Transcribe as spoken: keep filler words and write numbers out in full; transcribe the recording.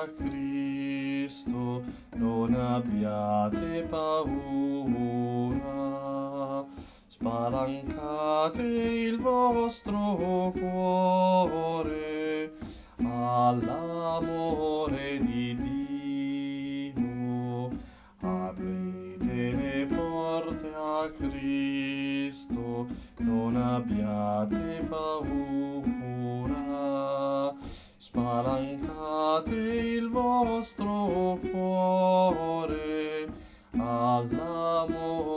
a Cristo, non abbiate paura. Spalancate il vostro cuore all'amore di Dio. Aprite le porte a Cristo, non abbiate paura. Spalancate il vostro cuore all'amore